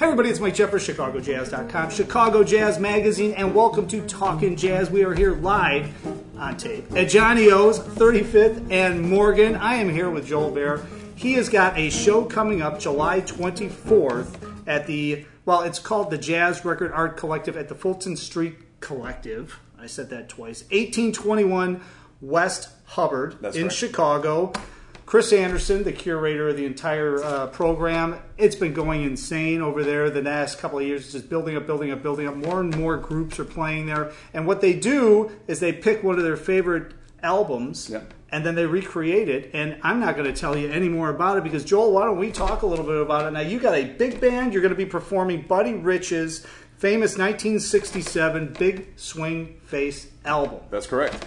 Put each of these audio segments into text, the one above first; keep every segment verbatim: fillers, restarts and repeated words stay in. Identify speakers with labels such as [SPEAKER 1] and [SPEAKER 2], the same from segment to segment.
[SPEAKER 1] everybody, it's Mike Jeffers, Chicago Jazz dot com, Chicago Jazz Magazine, and welcome to Talkin' Jazz. We are here live on tape at Johnny O's, thirty-fifth and Morgan. I am here with Joel Baer. He has got a show coming up July twenty-fourth at the, well, it's called the Jazz Record Art Collective at the Fulton Street Collective. I said that twice. eighteen twenty-one West Hubbard
[SPEAKER 2] That's
[SPEAKER 1] in
[SPEAKER 2] right.
[SPEAKER 1] Chicago. Chris Anderson, the curator of the entire uh, program, it's been going insane over there the last couple of years. It's just building up, building up, building up. More and more groups are playing there. And what they do is they pick one of their favorite albums,
[SPEAKER 2] Yep.
[SPEAKER 1] and then they recreate it. And I'm not going to tell you any more about it because, Joel, why don't we talk a little bit about it? Now, you got a big band. You're going to be performing Buddy Rich's famous nineteen sixty-seven Big Swing Face album.
[SPEAKER 2] That's correct.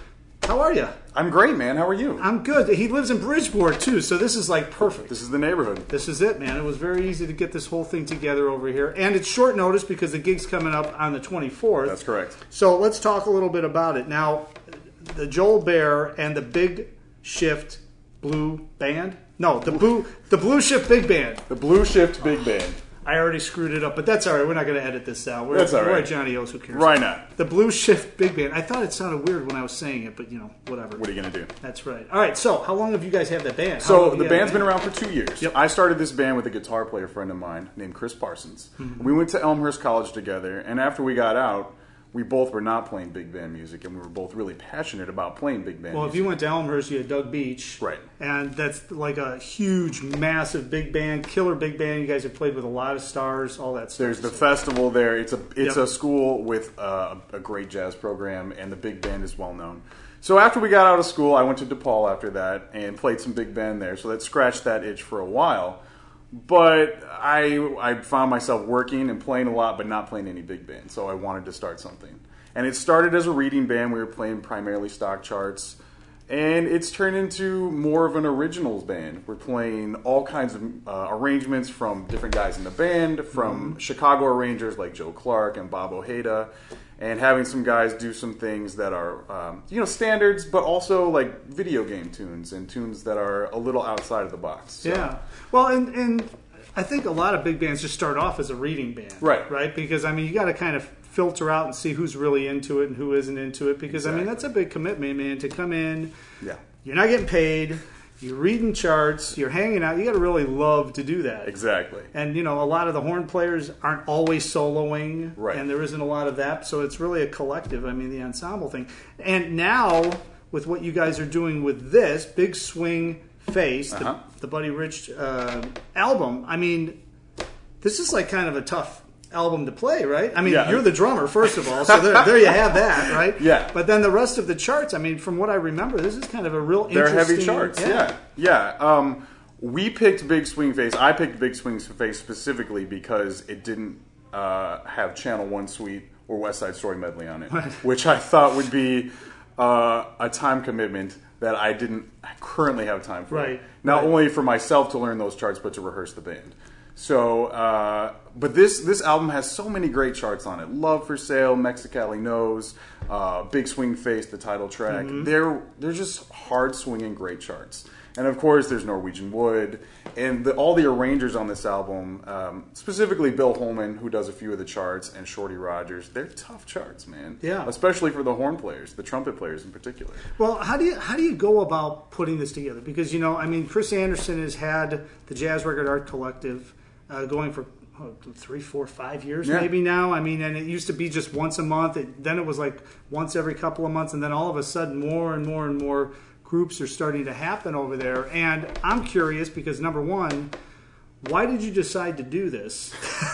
[SPEAKER 1] How are you?
[SPEAKER 2] I'm great, man. How are you?
[SPEAKER 1] I'm good. He lives in Bridgeport, too, so this is like perfect.
[SPEAKER 2] This is the neighborhood.
[SPEAKER 1] This is it, man. It was very easy to get this whole thing together over here. And it's short notice because the gig's coming up on the twenty-fourth.
[SPEAKER 2] That's correct.
[SPEAKER 1] So let's talk a little bit about it. Now, the Joel Baer and the Big Shift Blue Band? No, the Blue, the Blue Shift Big Band.
[SPEAKER 2] The Blue Shift Big Band.
[SPEAKER 1] I already screwed it up, but that's all right. We're not going to edit this out. We're,
[SPEAKER 2] That's all
[SPEAKER 1] we're
[SPEAKER 2] right.
[SPEAKER 1] at Johnny O's. Who cares?
[SPEAKER 2] Why not?
[SPEAKER 1] The Blue Shift Big Band. I thought it sounded weird when I was saying it, but, you know, whatever.
[SPEAKER 2] What are you going to do?
[SPEAKER 1] That's right. All right, so how long have you guys had that band? How long
[SPEAKER 2] So
[SPEAKER 1] have you
[SPEAKER 2] the
[SPEAKER 1] had
[SPEAKER 2] band's
[SPEAKER 1] that
[SPEAKER 2] been
[SPEAKER 1] band?
[SPEAKER 2] around for two years.
[SPEAKER 1] Yep.
[SPEAKER 2] I started this band with a guitar player friend of mine named Chris Parsons.
[SPEAKER 1] Mm-hmm.
[SPEAKER 2] We went to Elmhurst College together, and after we got out, we both were not playing big band music, and we were both really passionate about playing big band
[SPEAKER 1] Well, if
[SPEAKER 2] music.
[SPEAKER 1] you went to Elmhurst, you had Doug Beach.
[SPEAKER 2] Right.
[SPEAKER 1] And that's like a huge, massive big band, killer big band. You guys have played with a lot of stars, all that stuff.
[SPEAKER 2] There's the festival there. It's a it's
[SPEAKER 1] Yep.
[SPEAKER 2] a school with uh, a great jazz program, and the big band is well known. So after we got out of school, I went to DePaul after that and played some big band there. So that scratched that itch for a while. But I I found myself working and playing a lot, but not playing any big band. So I wanted to start something. And it started as a reading band. We were playing primarily stock charts. And it's turned into more of an originals band. We're playing all kinds of uh, arrangements from different guys in the band, from
[SPEAKER 1] Mm-hmm.
[SPEAKER 2] Chicago arrangers like Joe Clark and Bob Ojeda, and having some guys do some things that are, um, you know, standards, but also like video game tunes and tunes that are a little outside of the box. So-
[SPEAKER 1] Yeah. Well, and, and I think a lot of big bands just start off as a reading band.
[SPEAKER 2] Right.
[SPEAKER 1] Right? Because, I mean, you got to kind of filter out and see who's really into it and who isn't into it. Because, I mean,
[SPEAKER 2] Exactly.
[SPEAKER 1] that's a big commitment, man, to come in.
[SPEAKER 2] Yeah.
[SPEAKER 1] You're not getting paid. You're reading charts. You're hanging out. You got to really love to do that.
[SPEAKER 2] Exactly.
[SPEAKER 1] And, you know, a lot of the horn players aren't always soloing.
[SPEAKER 2] Right.
[SPEAKER 1] And there isn't a lot of that. So it's really a collective, I mean, the ensemble thing. And now, with what you guys are doing with this, Big Swing Face,
[SPEAKER 2] Uh-huh.
[SPEAKER 1] the, the Buddy Rich uh, album, I mean, this is like kind of a tough album to play, right? I mean,
[SPEAKER 2] Yeah.
[SPEAKER 1] you're the drummer, first of all, so there, there you have that, right?
[SPEAKER 2] Yeah.
[SPEAKER 1] But then the rest of the charts, I mean, from what I remember, this is kind of a real
[SPEAKER 2] They're
[SPEAKER 1] interesting...
[SPEAKER 2] heavy charts. Yeah. Yeah. Um, we picked Big Swing Face. I picked Big Swing Face specifically because it didn't uh, have Channel One Suite or West Side Story medley on it, which I thought would be uh, a time commitment that I didn't currently have time for.
[SPEAKER 1] Right.
[SPEAKER 2] Not
[SPEAKER 1] Right.
[SPEAKER 2] only for myself to learn those charts, but to rehearse the band. So, uh, but this this album has so many great charts on it. Love for Sale, Mexicali Knows, uh, Big Swing Face, the title track.
[SPEAKER 1] Mm-hmm.
[SPEAKER 2] They're they're just hard swinging great charts. And of course, there's Norwegian Wood, and the, all the arrangers on this album, um, specifically Bill Holman, who does a few of the charts, and Shorty Rogers. They're tough charts, man.
[SPEAKER 1] Yeah.
[SPEAKER 2] Especially for the horn players, the trumpet players in particular.
[SPEAKER 1] Well, how do you how do you go about putting this together? Because, you know, I mean, Chris Anderson has had the Jazz Record Art Collective uh, going for oh, three, four, five years
[SPEAKER 2] Yeah.
[SPEAKER 1] maybe now. I mean, and it used to be just once a month. It, then it was like once every couple of months, and then all of a sudden, more and more and more groups are starting to happen over there. And I'm curious because, number one, why did you decide to do this?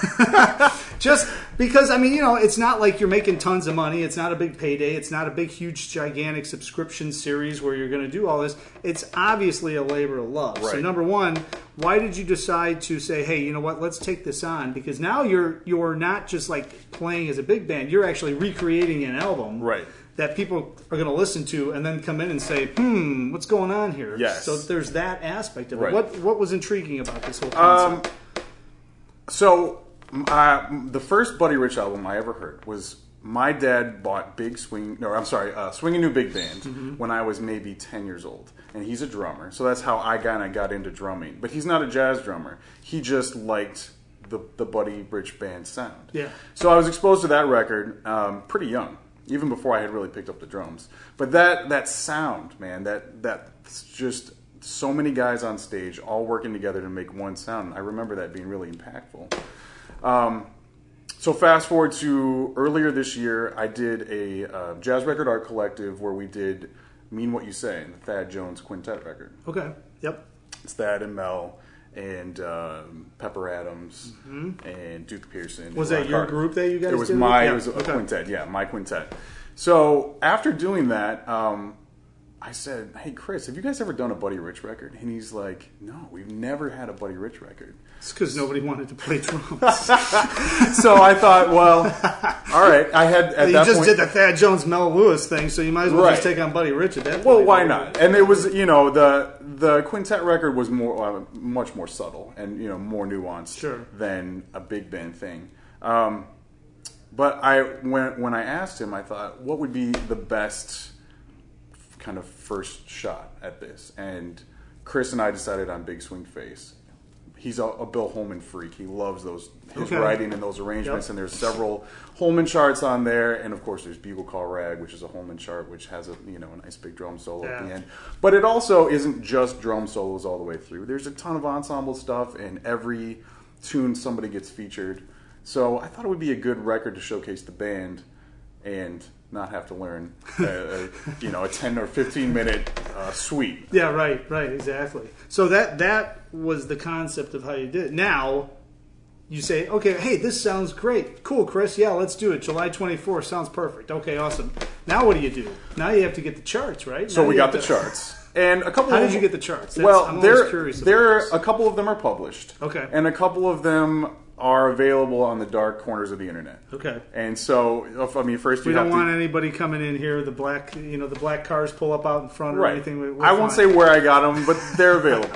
[SPEAKER 1] Just because, I mean, you know, it's not like you're making tons of money. It's not a big payday. It's not a big, huge, gigantic subscription series where you're going to do all this. It's obviously a labor of love. So,
[SPEAKER 2] Right.
[SPEAKER 1] number one, why did you decide to say, hey, you know what, let's take this on? Because now you're you're not just like playing as a big band. You're actually recreating an album.
[SPEAKER 2] Right.
[SPEAKER 1] That people are going to listen to and then come in and say, hmm, what's going on here?
[SPEAKER 2] Yes.
[SPEAKER 1] So there's that aspect of it.
[SPEAKER 2] Right.
[SPEAKER 1] What what was intriguing about this whole concept?
[SPEAKER 2] Um, so, uh, the first Buddy Rich album I ever heard was my dad bought Big Swing, no, I'm sorry, uh, Swing a New Big Band
[SPEAKER 1] Mm-hmm.
[SPEAKER 2] when I was maybe ten years old. And he's a drummer, so that's how I kind of got into drumming. But he's not a jazz drummer. He just liked the, the Buddy Rich Band sound.
[SPEAKER 1] Yeah.
[SPEAKER 2] So I was exposed to that record um, pretty young, even before I had really picked up the drums. But that that sound, man, that that's just so many guys on stage all working together to make one sound. I remember that being really impactful. Um, so fast forward to earlier this year, I did a uh, Jazz Record Art Collective where we did Mean What You Say, the Thad Jones quintet record.
[SPEAKER 1] Okay. Yep.
[SPEAKER 2] It's Thad and Mel and um, Pepper Adams mm-hmm. and Duke Pearson.
[SPEAKER 1] Was that your
[SPEAKER 2] Carter.
[SPEAKER 1] group that you guys did?
[SPEAKER 2] It was my,
[SPEAKER 1] yeah.
[SPEAKER 2] it was a
[SPEAKER 1] okay.
[SPEAKER 2] quintet, yeah, my quintet. So after doing that, um, I said, hey, Chris, have you guys ever done a Buddy Rich record? And he's like, no, we've never had a Buddy Rich record.
[SPEAKER 1] It's because nobody wanted to play drums.
[SPEAKER 2] So I thought, well, all right. I had at
[SPEAKER 1] you
[SPEAKER 2] that
[SPEAKER 1] just
[SPEAKER 2] point,
[SPEAKER 1] did the Thad Jones, Mel Lewis thing, so you might as well
[SPEAKER 2] Right.
[SPEAKER 1] just take on Buddy Rich at that point.
[SPEAKER 2] well, why not? And it was, you know, the the quintet record was more, uh, much more subtle and, you know, more nuanced
[SPEAKER 1] Sure.
[SPEAKER 2] than a big band thing. Um, but I when when I asked him, I thought, what would be the best kind of first shot at this? And Chris and I decided on Big Swing Face. He's a, a Bill Holman freak. He loves those his
[SPEAKER 1] Okay.
[SPEAKER 2] writing and those arrangements.
[SPEAKER 1] Yep.
[SPEAKER 2] And there's several Holman charts on there, and of course there's Bugle Call Rag, which is a Holman chart, which has a you know a nice big drum solo at
[SPEAKER 1] Yeah.
[SPEAKER 2] the end. But it also isn't just drum solos all the way through. There's a ton of ensemble stuff, and every tune somebody gets featured. So I thought it would be a good record to showcase the band and not have to learn a, a, you know a ten or fifteen minute uh, suite.
[SPEAKER 1] Yeah, right, right, exactly. So that that was the concept of how you did it. Now, you say, okay, hey, this sounds great. Cool, Chris, yeah, let's do it. July twenty-fourth sounds perfect. Okay, awesome. Now what do you do? Now you have to get the charts, right?
[SPEAKER 2] So
[SPEAKER 1] Now
[SPEAKER 2] we
[SPEAKER 1] you
[SPEAKER 2] got the
[SPEAKER 1] have to-
[SPEAKER 2] charts. And a couple
[SPEAKER 1] How
[SPEAKER 2] of
[SPEAKER 1] did you get the charts? That's,
[SPEAKER 2] well,
[SPEAKER 1] I'm
[SPEAKER 2] there,
[SPEAKER 1] always curious about
[SPEAKER 2] there
[SPEAKER 1] this.
[SPEAKER 2] a couple of them are published.
[SPEAKER 1] Okay.
[SPEAKER 2] And a couple of them are available on the dark corners of the internet.
[SPEAKER 1] Okay.
[SPEAKER 2] And so, if- I mean, first you
[SPEAKER 1] We
[SPEAKER 2] have
[SPEAKER 1] don't
[SPEAKER 2] to,
[SPEAKER 1] want anybody coming in here. The black, you know, the black cars pull up out in front or
[SPEAKER 2] right.
[SPEAKER 1] anything. we- we're
[SPEAKER 2] I won't
[SPEAKER 1] fine.
[SPEAKER 2] say where I got them, but they're available.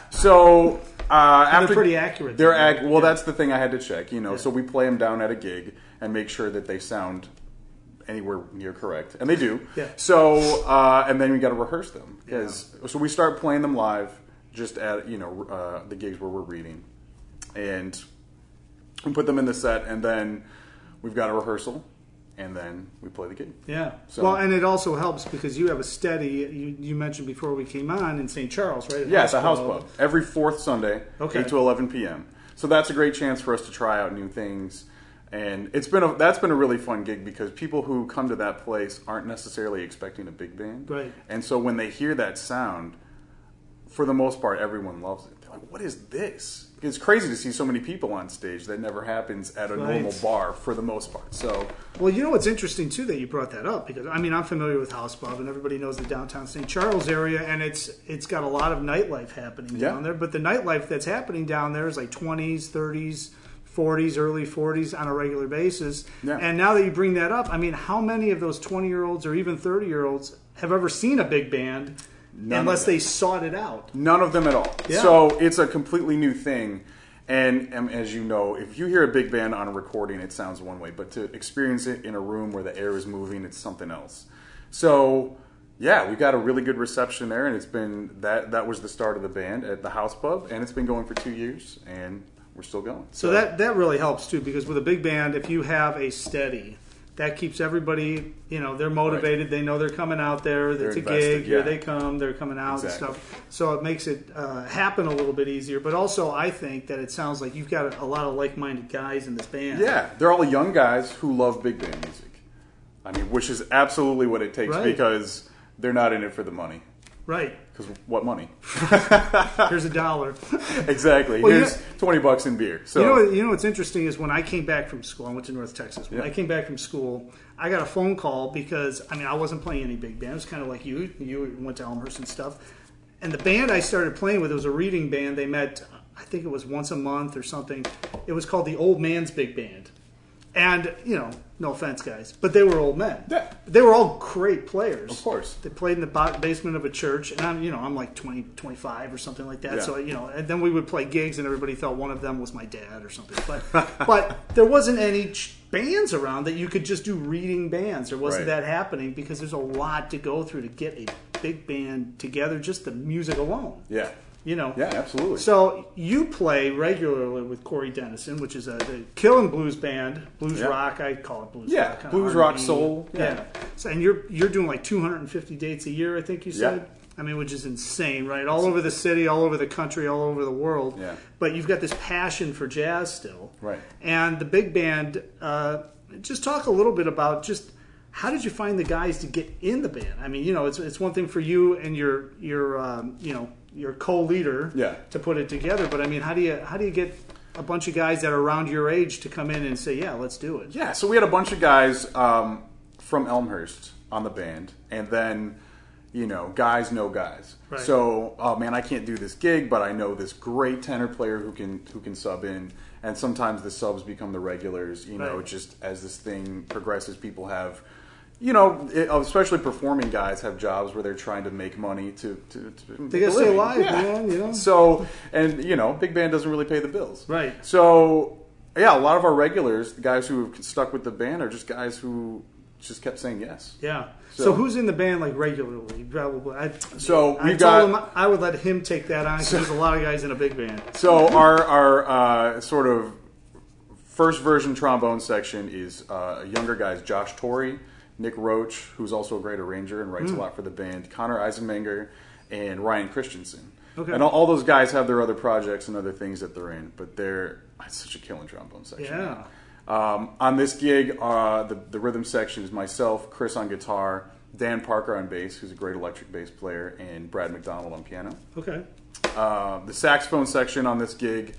[SPEAKER 2] So uh,
[SPEAKER 1] And
[SPEAKER 2] after
[SPEAKER 1] they're pretty accurate.
[SPEAKER 2] They're
[SPEAKER 1] though, right?
[SPEAKER 2] ac- well. That's the thing I had to check. You know,
[SPEAKER 1] Yeah.
[SPEAKER 2] so we play them down at a gig and make sure that they sound anywhere near correct, and they do.
[SPEAKER 1] Yeah.
[SPEAKER 2] So uh, and then we got to rehearse them because so we start playing them live just at you know uh, the gigs where we're reading, and we put them in the set, and then we've got a rehearsal, and then we play the gig.
[SPEAKER 1] Yeah.
[SPEAKER 2] So-
[SPEAKER 1] well, and it also helps because you have a steady. You, you mentioned before we came on in Saint Charles, right? At
[SPEAKER 2] Yeah, it's a house pub every fourth Sunday,
[SPEAKER 1] Okay.
[SPEAKER 2] eight to eleven p.m. So that's a great chance for us to try out new things, and it's been a, that's been a really fun gig because people who come to that place aren't necessarily expecting a big band,
[SPEAKER 1] Right.
[SPEAKER 2] And so when they hear that sound, for the most part, everyone loves it. They're like, "What is this?" It's crazy to see so many people on stage. That never happens at a
[SPEAKER 1] Right.
[SPEAKER 2] normal bar for the most part. So
[SPEAKER 1] Well, you know what's interesting too that you brought that up because I mean I'm familiar with House Pub and everybody knows the downtown Saint Charles area and it's it's got a lot of nightlife happening
[SPEAKER 2] Yeah.
[SPEAKER 1] down there. But the nightlife that's happening down there is like twenties, thirties, forties, early forties on a regular basis.
[SPEAKER 2] Yeah.
[SPEAKER 1] And now that you bring that up, I mean, how many of those twenty year olds or even thirty year olds have ever seen a big band
[SPEAKER 2] None of
[SPEAKER 1] unless
[SPEAKER 2] them.
[SPEAKER 1] they sought it out?
[SPEAKER 2] None of them at all.
[SPEAKER 1] Yeah.
[SPEAKER 2] So it's a completely new thing. And um, as you know, if you hear a big band on a recording, it sounds one way. But to experience it in a room where the air is moving, it's something else. So, yeah, we got a really good reception there. And it's been that that was the start of the band at the House Pub. And it's been going for two years. And we're still going.
[SPEAKER 1] So that that really helps too, because with a big band, if you have a steady, that keeps everybody, you know, they're motivated. They know they're coming out there.
[SPEAKER 2] They're
[SPEAKER 1] It's a
[SPEAKER 2] invested,
[SPEAKER 1] gig. Here
[SPEAKER 2] yeah.
[SPEAKER 1] they come. They're coming out
[SPEAKER 2] Exactly.
[SPEAKER 1] and stuff. So it makes it uh, happen a little bit easier. But also, I think that it sounds like you've got a lot of like-minded guys in this band.
[SPEAKER 2] Yeah, they're all young guys who love big band music. I mean, which is absolutely what it takes
[SPEAKER 1] Right.
[SPEAKER 2] because they're not in it for the money.
[SPEAKER 1] Right.
[SPEAKER 2] Because what money?
[SPEAKER 1] Here's a dollar.
[SPEAKER 2] Exactly.
[SPEAKER 1] Well,
[SPEAKER 2] Here's
[SPEAKER 1] you know-
[SPEAKER 2] twenty bucks in beer. So
[SPEAKER 1] You know, what- you know what's interesting is when I came back from school, I went to North Texas. When
[SPEAKER 2] Yeah.
[SPEAKER 1] I came back from school, I got a phone call because I mean I wasn't playing any big bands, kind of like you. You went to Elmhurst and stuff. And the band I started playing with, it was a reading band. They met, I think it was once a month or something. It was called the Old Man's Big Band. And, you know, no offense, guys, but they were old men.
[SPEAKER 2] Yeah.
[SPEAKER 1] They were all great players.
[SPEAKER 2] Of course.
[SPEAKER 1] They played in the ba- basement of a church, and I'm, you know, I'm like twenty, twenty-five or something like that.
[SPEAKER 2] Yeah.
[SPEAKER 1] So, you know, and then we would play gigs, and everybody thought one of them was my dad or something. But, but there wasn't any ch- bands around that you could just do reading bands. There wasn't
[SPEAKER 2] Right.
[SPEAKER 1] that happening because there's a lot to go through to get a big band together, just the music alone.
[SPEAKER 2] Yeah.
[SPEAKER 1] You know.
[SPEAKER 2] Yeah, absolutely.
[SPEAKER 1] So you play regularly with Corey Dennison, which is a the Killing Blues band, blues
[SPEAKER 2] Yeah.
[SPEAKER 1] rock. I call it blues
[SPEAKER 2] Yeah,
[SPEAKER 1] rock. kinda
[SPEAKER 2] blues
[SPEAKER 1] R
[SPEAKER 2] rock
[SPEAKER 1] and B.
[SPEAKER 2] soul.
[SPEAKER 1] Yeah.
[SPEAKER 2] Yeah.
[SPEAKER 1] So and you're you're doing like two hundred fifty dates a year, I think you said.
[SPEAKER 2] Yeah.
[SPEAKER 1] I mean, which is insane, right? All over the city, all over the country, all over the world.
[SPEAKER 2] Yeah.
[SPEAKER 1] But you've got this passion for jazz still.
[SPEAKER 2] Right.
[SPEAKER 1] And the big band. Uh, just talk a little bit about just. How did you find the guys to get in the band? I mean, you know, it's it's one thing for you and your your um, you know your co-leader
[SPEAKER 2] Yeah.
[SPEAKER 1] to put it together, but I mean, how do you how do you get a bunch of guys that are around your age to come in and say, yeah, let's do it?
[SPEAKER 2] Yeah, so we had a bunch of guys um, from Elmhurst on the band, and then, you know, guys know guys.
[SPEAKER 1] Right.
[SPEAKER 2] So, oh man, I can't do this gig, but I know this great tenor player who can who can sub in, and sometimes the subs become the regulars. You know,
[SPEAKER 1] Right.
[SPEAKER 2] just as this thing progresses, people have. You know, it, especially performing guys have jobs where they're trying to make money to to, to
[SPEAKER 1] They gotta stay alive, man, you know?
[SPEAKER 2] So, and you know, big band doesn't really pay the bills,
[SPEAKER 1] Right.
[SPEAKER 2] So, yeah, a lot of our regulars, the guys who have stuck with the band, are just guys who just kept saying yes.
[SPEAKER 1] Yeah. So,
[SPEAKER 2] So-
[SPEAKER 1] who's in the band like regularly? Probably. I,
[SPEAKER 2] So
[SPEAKER 1] I
[SPEAKER 2] we've
[SPEAKER 1] told
[SPEAKER 2] got
[SPEAKER 1] him I would let him take that on because there's a lot of guys in a big band.
[SPEAKER 2] so our our uh, sort of first version trombone section is uh, younger guys: Josh Torrey, Nick Roach, who's also a great arranger and writes a lot for the band, Connor Eisenmenger, and Ryan Christensen.
[SPEAKER 1] Okay.
[SPEAKER 2] And all, all those guys have their other projects and other things that they're in, but they're it's such a killing trombone section.
[SPEAKER 1] Yeah.
[SPEAKER 2] Um, on this gig, uh, the, the rhythm section is myself, Chris on guitar, Dan Parker on bass, who's a great electric bass player, and Brad McDonald on piano.
[SPEAKER 1] Okay.
[SPEAKER 2] Uh, the saxophone section on this gig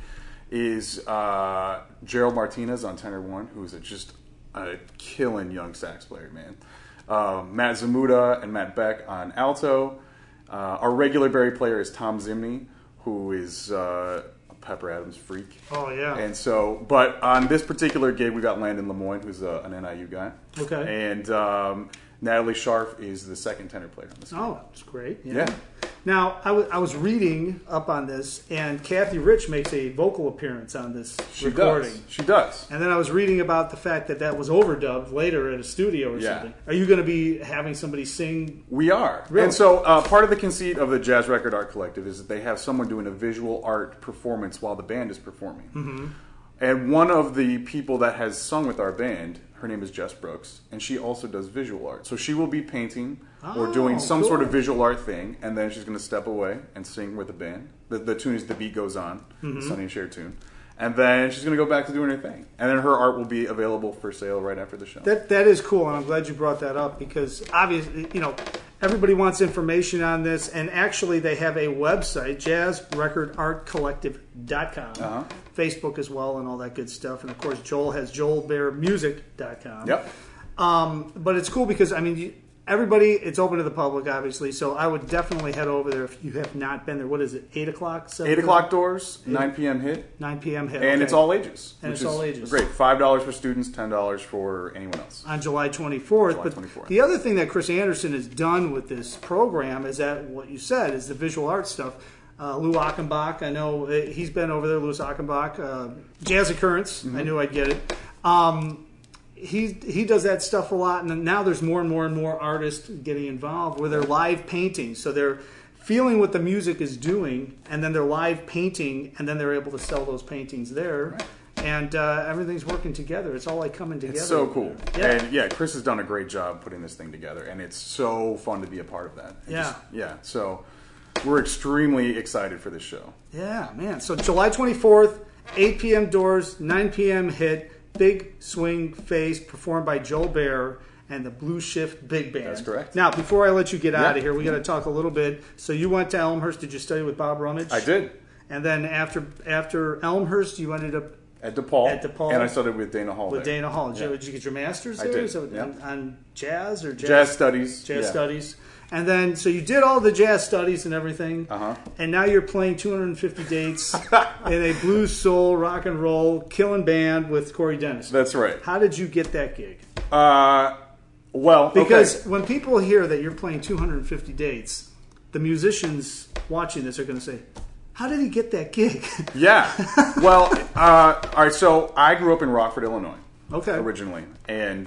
[SPEAKER 2] is uh, Gerald Martinez on tenor one, who's a, just a killing young sax player, man. Uh, Matt Zamuda and Matt Beck on alto. Uh, our regular Barry player is Tom Zimney, who is uh, a Pepper Adams freak.
[SPEAKER 1] Oh yeah.
[SPEAKER 2] And so, but on this particular gig, we got Landon Lemoyne, who's a, an N I U guy.
[SPEAKER 1] Okay.
[SPEAKER 2] And um, Natalie Scharf is the second tenor player on this gig.
[SPEAKER 1] Oh, that's great.
[SPEAKER 2] Yeah.
[SPEAKER 1] Now, I was I was reading up on this, and Kathy Rich makes a vocal appearance on this
[SPEAKER 2] She
[SPEAKER 1] recording.
[SPEAKER 2] does. She does.
[SPEAKER 1] And then I was reading about the fact that that was overdubbed later at a studio or
[SPEAKER 2] Yeah.
[SPEAKER 1] something. Are you going to be having somebody sing?
[SPEAKER 2] We are.
[SPEAKER 1] Really?
[SPEAKER 2] And so uh, part of the conceit of the Jazz Record Art Collective is that they have someone doing a visual art performance while the band is performing. Mm-hmm. And one of the people that has sung with our band, her name is Jess Brooks, and she also does visual art. So she will be painting or
[SPEAKER 1] Oh,
[SPEAKER 2] doing some
[SPEAKER 1] cool.
[SPEAKER 2] sort of visual art thing, and then she's going to step away and sing with the band. The, the tune is The Beat Goes On,
[SPEAKER 1] Mm-hmm.
[SPEAKER 2] the Sonny and Cher tune. And then she's going to go back to doing her thing. And then her art will be available for sale right after the show.
[SPEAKER 1] That that is cool, and I'm glad you brought that up because obviously, you know, everybody wants information on this, and actually they have a website, jazz record art collective dot com,
[SPEAKER 2] Uh-huh.
[SPEAKER 1] Facebook as well, and all that good stuff. And of course, Joel has joel bear music dot com.
[SPEAKER 2] Yep.
[SPEAKER 1] Um, but it's cool because I mean, you, everybody, it's open to the public, obviously. So I would definitely head over there if you have not been there. What is it? Eight o'clock. seven
[SPEAKER 2] eight o'clock doors, nine p.m. hit.
[SPEAKER 1] Nine p.m. hit.
[SPEAKER 2] And
[SPEAKER 1] okay.
[SPEAKER 2] it's all ages.
[SPEAKER 1] And
[SPEAKER 2] which
[SPEAKER 1] it's all
[SPEAKER 2] is
[SPEAKER 1] ages.
[SPEAKER 2] Great. five dollars for students, ten dollars for anyone else.
[SPEAKER 1] On July twenty-fourth.
[SPEAKER 2] July
[SPEAKER 1] But
[SPEAKER 2] twenty-fourth.
[SPEAKER 1] the other thing that Chris Anderson has done with this program is that what you said is the visual art stuff. Uh, Lou Achenbach, I know uh, he's been over there. Louis Achenbach, uh, Jazz Occurrence.
[SPEAKER 2] Mm-hmm.
[SPEAKER 1] I knew I'd get it. Um, he he does that stuff a lot, and now there's more and more and more artists getting involved where they're live painting. So they're feeling what the music is doing, and then they're live painting, and then they're able to sell those paintings there.
[SPEAKER 2] Right.
[SPEAKER 1] And uh, everything's working together. It's all like coming together.
[SPEAKER 2] It's so cool.
[SPEAKER 1] Yeah.
[SPEAKER 2] And yeah, Chris has done a great job putting this thing together, and it's so fun to be a part of that. And
[SPEAKER 1] Yeah.
[SPEAKER 2] just- yeah. So we're extremely excited for this show.
[SPEAKER 1] Yeah, man. So July twenty-fourth, eight p.m. doors, nine p.m. hit, Big Swing Face, performed by Joel Bear and the Blue Shift Big Band.
[SPEAKER 2] That's correct.
[SPEAKER 1] Now, before I let you get
[SPEAKER 2] Yeah.
[SPEAKER 1] out of here, we got to talk a little bit. So you went to Elmhurst. Did you study with Bob Rummage?
[SPEAKER 2] I did.
[SPEAKER 1] And then after after Elmhurst, you ended up
[SPEAKER 2] At DePaul.
[SPEAKER 1] At DePaul.
[SPEAKER 2] And I studied with Dana Hall
[SPEAKER 1] with
[SPEAKER 2] there.
[SPEAKER 1] Dana Hall. Did, you,
[SPEAKER 2] Yeah.
[SPEAKER 1] did you get your master's
[SPEAKER 2] I
[SPEAKER 1] there?
[SPEAKER 2] did,
[SPEAKER 1] Is that
[SPEAKER 2] yeah.
[SPEAKER 1] on, on jazz or jazz?
[SPEAKER 2] Jazz studies.
[SPEAKER 1] Jazz
[SPEAKER 2] yeah.
[SPEAKER 1] studies. And then, so you did all the jazz studies and everything.
[SPEAKER 2] Uh-huh.
[SPEAKER 1] And now you're playing two hundred fifty dates in a blues, soul, rock and roll, killing band with Corey Dennis.
[SPEAKER 2] That's right.
[SPEAKER 1] How did you get that gig?
[SPEAKER 2] Uh, well,
[SPEAKER 1] Because
[SPEAKER 2] okay.
[SPEAKER 1] when people hear that you're playing two hundred fifty dates, the musicians watching this are going to say, how did he get that gig?
[SPEAKER 2] Yeah. Well, uh, all right. So I grew up in Rockford, Illinois.
[SPEAKER 1] Okay.
[SPEAKER 2] Originally, and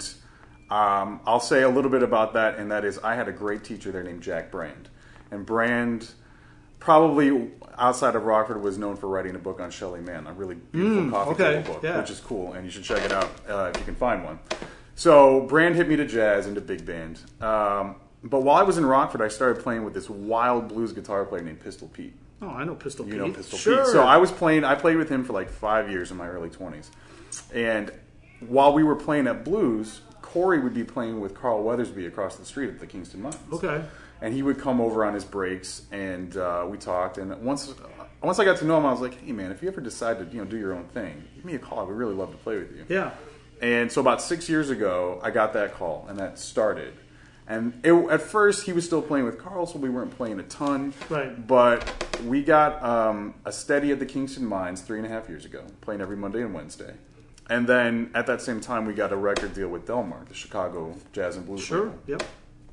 [SPEAKER 2] um, I'll say a little bit about that, and that is I had a great teacher there named Jack Brand, and Brand probably outside of Rockford was known for writing a book on Shelley Mann, a really beautiful
[SPEAKER 1] Mm,
[SPEAKER 2] coffee
[SPEAKER 1] okay,
[SPEAKER 2] table book,
[SPEAKER 1] yeah.
[SPEAKER 2] which is cool, and you should check it out uh, if you can find one. So Brand hit me to jazz and to big band. Um, but while I was in Rockford, I started playing with this wild blues guitar player named Pistol Pete.
[SPEAKER 1] Oh, I know Pistol
[SPEAKER 2] You
[SPEAKER 1] Pete.
[SPEAKER 2] know Pistol
[SPEAKER 1] Sure.
[SPEAKER 2] Pete. So I was playing, I played with him for like five years in my early twenties. And while we were playing at Blues, Corey would be playing with Carl Weathersby across the street at the Kingston Mines.
[SPEAKER 1] Okay.
[SPEAKER 2] And he would come over on his breaks, and uh, we talked. And once once I got to know him, I was like, hey, man, if you ever decide to you know do your own thing, give me a call. I would really love to play with you.
[SPEAKER 1] Yeah.
[SPEAKER 2] And so about six years ago, I got that call, and that started. And it, at first, he was still playing with Carl, so we weren't playing a ton.
[SPEAKER 1] Right.
[SPEAKER 2] But we got um, a steady at the Kingston Mines three and a half years ago, playing every Monday and Wednesday. And then at that same time, we got a record deal with Delmar, the Chicago Jazz and Blues
[SPEAKER 1] Sure.
[SPEAKER 2] label.
[SPEAKER 1] Yep.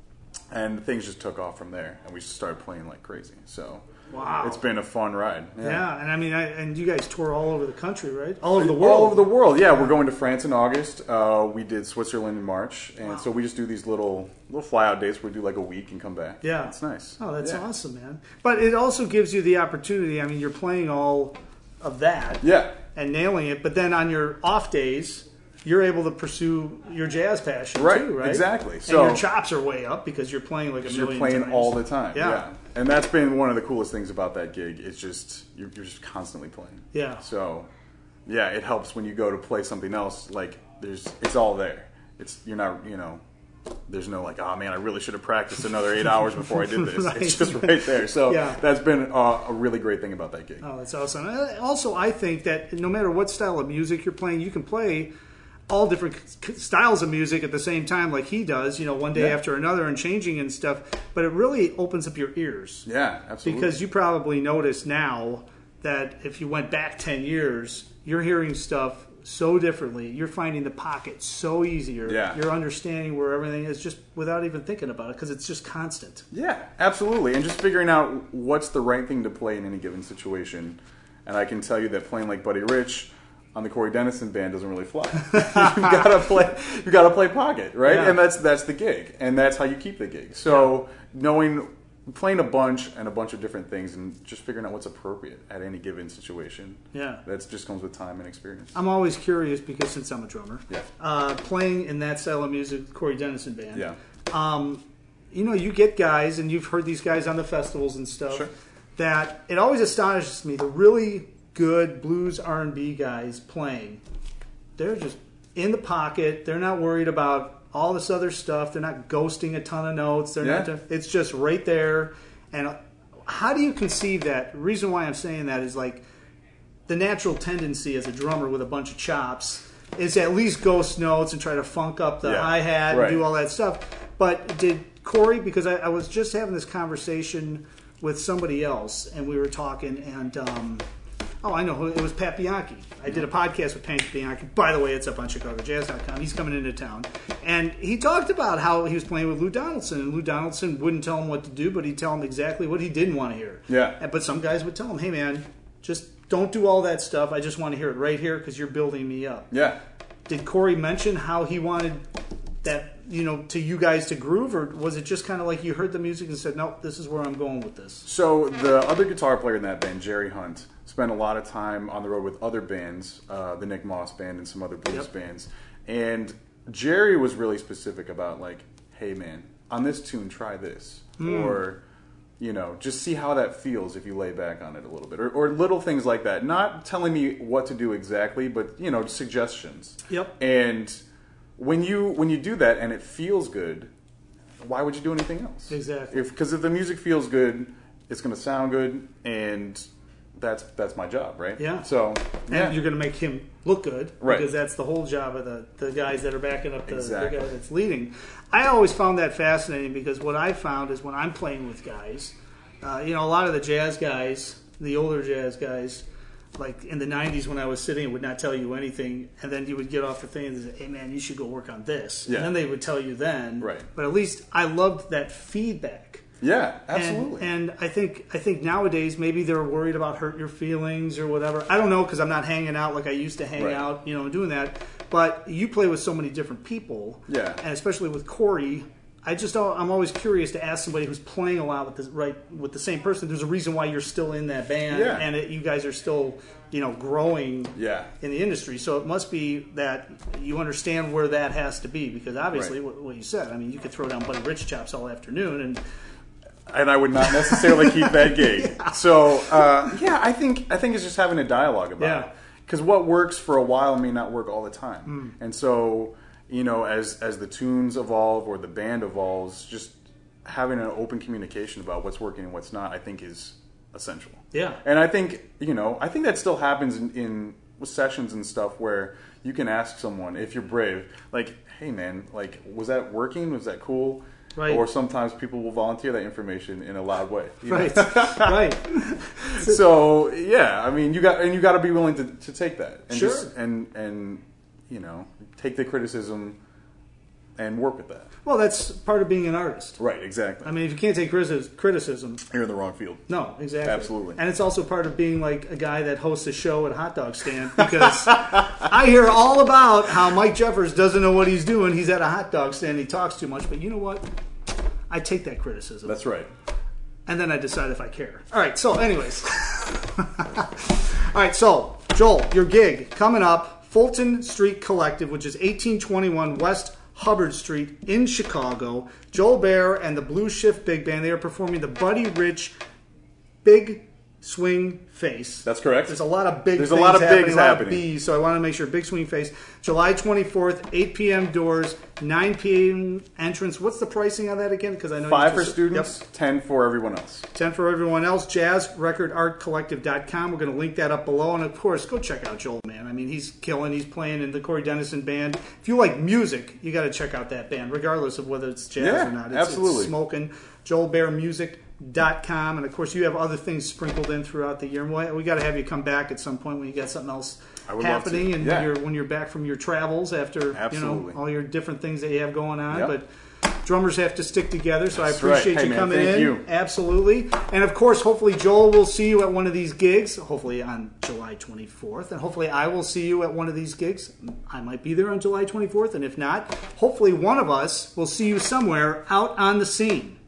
[SPEAKER 2] And things just took off from there, and we just started playing like crazy. So
[SPEAKER 1] Wow.
[SPEAKER 2] it's been a fun ride.
[SPEAKER 1] Yeah, and I mean, I, and you guys tour all over the country, right? All over the world.
[SPEAKER 2] All over the world, yeah. We're going to France in August. Uh, we did Switzerland in March, and
[SPEAKER 1] Wow.
[SPEAKER 2] so we just do these little little fly out days where we do like a week and come back.
[SPEAKER 1] Yeah.
[SPEAKER 2] It's nice.
[SPEAKER 1] Oh, that's
[SPEAKER 2] Yeah.
[SPEAKER 1] awesome, man. But it also gives you the opportunity. I mean, you're playing all of that
[SPEAKER 2] Yeah.
[SPEAKER 1] and nailing it, but then on your off days, you're able to pursue your jazz passion
[SPEAKER 2] Right,
[SPEAKER 1] too, right?
[SPEAKER 2] exactly.
[SPEAKER 1] And
[SPEAKER 2] So-
[SPEAKER 1] your chops are way up because you're playing like a
[SPEAKER 2] You're
[SPEAKER 1] million
[SPEAKER 2] playing
[SPEAKER 1] times.
[SPEAKER 2] all the time.
[SPEAKER 1] Yeah.
[SPEAKER 2] Yeah. And that's been one of the coolest things about that gig. It's just you're, you're just constantly playing.
[SPEAKER 1] Yeah.
[SPEAKER 2] So, yeah, it helps when you go to play something else. Like there's, it's all there. It's you're not, you know, there's no like, oh man, I really should have practiced another eight hours before I did this.
[SPEAKER 1] Right.
[SPEAKER 2] It's just right there. So
[SPEAKER 1] Yeah.
[SPEAKER 2] that's been uh, a really great thing about that gig.
[SPEAKER 1] Oh, that's awesome. Uh, Also, I think that no matter what style of music you're playing, you can play all different c- styles of music at the same time, like he does, you know, one day
[SPEAKER 2] Yeah.
[SPEAKER 1] after another and changing and stuff. But it really opens up your ears.
[SPEAKER 2] Yeah, absolutely.
[SPEAKER 1] Because you probably notice now that if you went back ten years, you're hearing stuff so differently. You're finding the pocket so easier.
[SPEAKER 2] Yeah.
[SPEAKER 1] You're understanding where everything is just without even thinking about it because it's just constant.
[SPEAKER 2] Yeah, absolutely. And just figuring out what's the right thing to play in any given situation. And I can tell you that playing like Buddy Rich on the Corey Dennison band doesn't really fly. you gotta play you gotta play pocket, right?
[SPEAKER 1] Yeah.
[SPEAKER 2] And that's that's the gig. And that's how you keep the gig. So knowing playing a bunch and a bunch of different things and just figuring out what's appropriate at any given situation.
[SPEAKER 1] Yeah.
[SPEAKER 2] That just comes with time and experience.
[SPEAKER 1] I'm always curious because since I'm a drummer,
[SPEAKER 2] Yeah.
[SPEAKER 1] uh, playing in that style of music, Corey Dennison band.
[SPEAKER 2] Yeah.
[SPEAKER 1] Um, you know, you get guys, and you've heard these guys on the festivals and stuff.
[SPEAKER 2] Sure.
[SPEAKER 1] That it always astonishes me. The really good blues R and B guys playing, they're just in the pocket. They're not worried about all this other stuff. They're not ghosting a ton of notes. They're
[SPEAKER 2] Yeah.
[SPEAKER 1] not. It's just right there. And how do you conceive that? The reason why I'm saying that is like the natural tendency as a drummer with a bunch of chops is to at least ghost notes and try to funk up the
[SPEAKER 2] Yeah,
[SPEAKER 1] hi-hat
[SPEAKER 2] right.
[SPEAKER 1] and do all that stuff. But did Corey, because I, I was just having this conversation with somebody else, and we were talking, and um, oh, I know, who- it was Pat Bianchi. I did a podcast with Pat Bianchi. By the way, it's up on Chicago Jazz dot com. He's coming into town. And he talked about how he was playing with Lou Donaldson, and Lou Donaldson wouldn't tell him what to do, but he'd tell him exactly what he didn't want to hear.
[SPEAKER 2] Yeah.
[SPEAKER 1] And- But some guys would tell him, hey, man, just don't do all that stuff. I just want to hear it right here because you're building me up.
[SPEAKER 2] Yeah.
[SPEAKER 1] Did Corey mention how he wanted that, you know, to you guys to groove, or was it just kind of like you heard the music and said, nope, this is where I'm going with this?
[SPEAKER 2] So the other guitar player in that band, Jerry Hunt, spent a lot of time on the road with other bands, uh, the Nick Moss band and some other blues
[SPEAKER 1] Yep.
[SPEAKER 2] bands. And Jerry was really specific about like, hey man, on this tune, try this.
[SPEAKER 1] Hmm.
[SPEAKER 2] Or, you know, just see how that feels if you lay back on it a little bit. Or, or little things like that. Not telling me what to do exactly, but, you know, suggestions.
[SPEAKER 1] Yep.
[SPEAKER 2] And when you when you do that and it feels good, why would you do anything else?
[SPEAKER 1] Exactly.
[SPEAKER 2] If because if the music feels good, it's going to sound good, and that's that's my job, right?
[SPEAKER 1] Yeah.
[SPEAKER 2] So
[SPEAKER 1] And
[SPEAKER 2] yeah,
[SPEAKER 1] you're going to make him look good,
[SPEAKER 2] Right.
[SPEAKER 1] because that's the whole job of the, the guys that are backing up the,
[SPEAKER 2] Exactly.
[SPEAKER 1] the guy that's leading. I always found that fascinating because what I found is when I'm playing with guys, uh, you know, a lot of the jazz guys, the older jazz guys, like in the nineties when I was sitting, would not tell you anything, and then you would get off the thing and say, hey man, you should go work on this.
[SPEAKER 2] Yeah.
[SPEAKER 1] And then they would tell you then.
[SPEAKER 2] Right.
[SPEAKER 1] But at least I loved that feedback.
[SPEAKER 2] yeah, absolutely.
[SPEAKER 1] And, and I think I think nowadays maybe they're worried about hurt your feelings or whatever. I don't know because I'm not hanging out like I used to hang
[SPEAKER 2] Right.
[SPEAKER 1] out, you know, doing that. But you play with so many different people,
[SPEAKER 2] Yeah.
[SPEAKER 1] and especially with Corey, I just don't, I'm always curious to ask somebody who's playing a lot with the right with the same person. There's a reason why you're still in that band,
[SPEAKER 2] Yeah.
[SPEAKER 1] and it, you guys are still, you know, growing
[SPEAKER 2] Yeah.
[SPEAKER 1] in the industry. So it must be that you understand where that has to be, because obviously,
[SPEAKER 2] Right.
[SPEAKER 1] what, what you said. I mean, you could throw down Buddy Rich chops all afternoon, and
[SPEAKER 2] and I would not necessarily keep that gig. So uh, yeah, I think I think it's just having a dialogue about
[SPEAKER 1] Yeah.
[SPEAKER 2] it, because what works for a while may not work all the time, and so you know, as as the tunes evolve or the band evolves, just having an open communication about what's working and what's not, I think, is essential.
[SPEAKER 1] Yeah.
[SPEAKER 2] And I think you know, I think that still happens in, in sessions and stuff where you can ask someone, if you're brave, like, hey man, like, was that working? Was that cool?
[SPEAKER 1] Right.
[SPEAKER 2] Or sometimes people will volunteer that information in a loud way. you know?
[SPEAKER 1] right, right.
[SPEAKER 2] So yeah, I mean, you got and you got to be willing to, to take that and
[SPEAKER 1] Sure.
[SPEAKER 2] just, and and you know, take the criticism and work with that.
[SPEAKER 1] Well, that's part of being an artist.
[SPEAKER 2] Right. Exactly.
[SPEAKER 1] I mean, if you can't take criticis- criticism,
[SPEAKER 2] You're in the wrong field.
[SPEAKER 1] no, exactly.
[SPEAKER 2] Absolutely.
[SPEAKER 1] And it's also part of being like a guy that hosts a show at a hot dog stand, because I hear all about how Mike Jeffers doesn't know what he's doing. He's at a hot dog stand, he talks too much. But you know what? I take that criticism.
[SPEAKER 2] That's right.
[SPEAKER 1] And then I decide if I care. All right, so anyways. All right, so Joel, your gig coming up, Fulton Street Collective, which is eighteen twenty-one West Hubbard Street in Chicago. Joel Bear and the Blue Shift Big Band, they are performing the Buddy Rich Big Swing Face.
[SPEAKER 2] That's correct.
[SPEAKER 1] There's a lot of big
[SPEAKER 2] There's a
[SPEAKER 1] things
[SPEAKER 2] lot of
[SPEAKER 1] happening,
[SPEAKER 2] bigs
[SPEAKER 1] a lot
[SPEAKER 2] happening.
[SPEAKER 1] of B's, so I want to make sure. Big Swing Face, July twenty-fourth, eight p.m. doors, nine p.m. entrance. What's the pricing on that again? Because I know
[SPEAKER 2] Five
[SPEAKER 1] you
[SPEAKER 2] for
[SPEAKER 1] just-
[SPEAKER 2] students,
[SPEAKER 1] Yep.
[SPEAKER 2] ten for everyone else.
[SPEAKER 1] ten for everyone else. jazz record art collective dot com. We're going to link that up below. And of course, go check out Joel, man. I mean, he's killing. He's playing in the Corey Dennison band. If you like music, you got to check out that band, regardless of whether it's jazz
[SPEAKER 2] Yeah,
[SPEAKER 1] or not. It's,
[SPEAKER 2] absolutely.
[SPEAKER 1] It's smoking. joel bear music dot com. And of course, you have other things sprinkled in throughout the year. And we, we got to have you come back at some point when you got something else
[SPEAKER 2] I would love to.
[SPEAKER 1] happening, and
[SPEAKER 2] Yeah.
[SPEAKER 1] when you're when you're back from your travels after
[SPEAKER 2] Absolutely.
[SPEAKER 1] you know all your different things that you have going on.
[SPEAKER 2] Yep.
[SPEAKER 1] But drummers have to stick together, so
[SPEAKER 2] That's
[SPEAKER 1] I appreciate
[SPEAKER 2] right. Hey,
[SPEAKER 1] you
[SPEAKER 2] man,
[SPEAKER 1] coming
[SPEAKER 2] thank
[SPEAKER 1] in.
[SPEAKER 2] you.
[SPEAKER 1] Absolutely. And of course, hopefully Joel will see you at one of these gigs, hopefully on July twenty-fourth. And hopefully I will see you at one of these gigs. I might be there on July twenty-fourth, and if not, hopefully one of us will see you somewhere out on the scene.